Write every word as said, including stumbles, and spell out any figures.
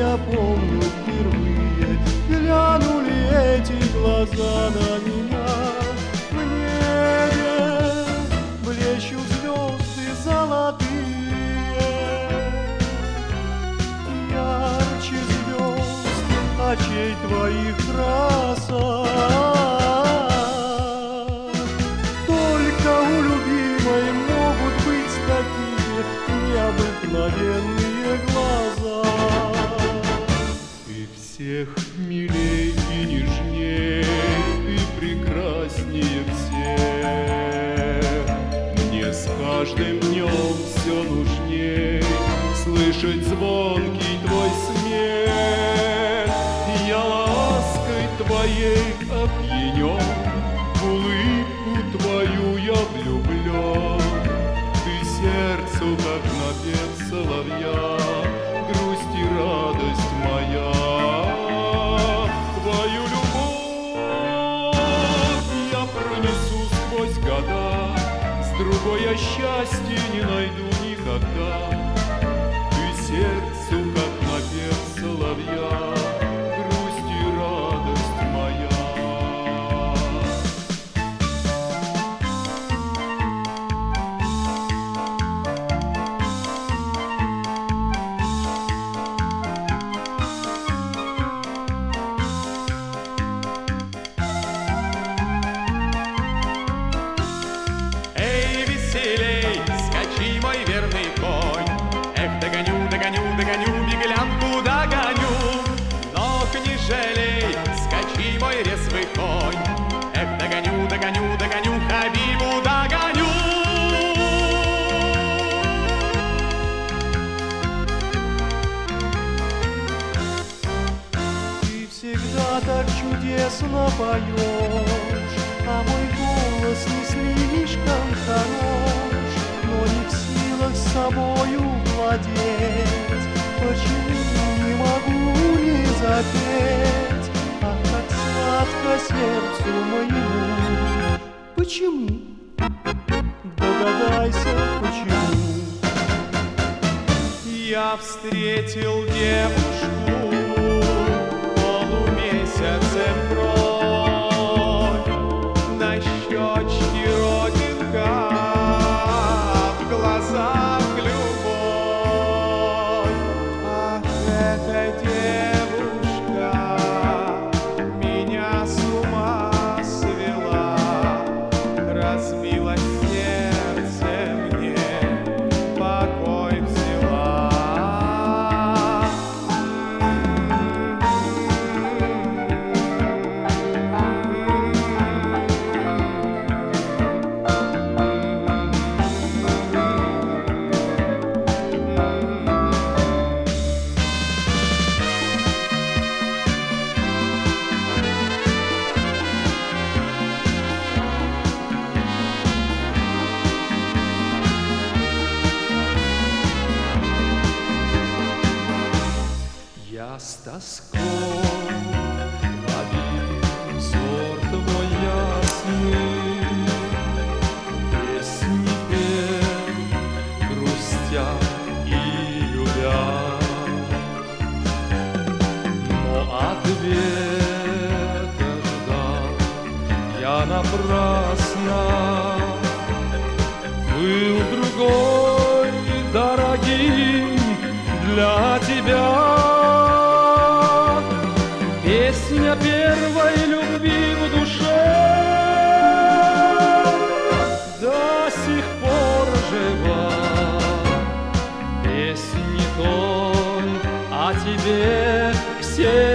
я помню впервые глянули эти глаза на меня. В небе блещут звезды золотые, ярче звезд очей твоих краса. Только у любимой могут быть такие необыкновенные глаза. Ты всех милей и нежней, ты прекраснее всех. Мне с каждым днем все нужней слышать звонкий твой смех. Я лаской твоей опьянен, в улыбку твою я влюблен. Ты сердцу, как напев соловья, грусть и радость моя. Твою любовь я пронесу сквозь года, с другой я счастья не найду никогда. Ты сердцу, как напев соловья, грусть и радость моя. Эй, веселей, скачи, мой верный конь. Эх, догоню, догоню, догоню, беглянку догоню. Ног не жалей, скачи, мой резвый конь. Эх, догоню, догоню, догоню, Хабибу догоню. Ты всегда так чудесно поешь, а мой голос не слишком хорош, но не в силах собою владеть. Почему не могу не запеть? Ах, как сладко сердцу моему. Почему? Догадайся, почему. Я встретил девушку, полумесяцем кровь, на щечке родинка, в глазах любовь. Ах, эта девушка меня с ума свела, разбила сердце мне, покой взяла. Я с тоской ловил взор твой ясный, песни пел, грустя и любя. Но ответа ждал я напрасно, был другой дорогим для тебя. Песня первой любви в душе до сих пор жива. Песни той о тебе все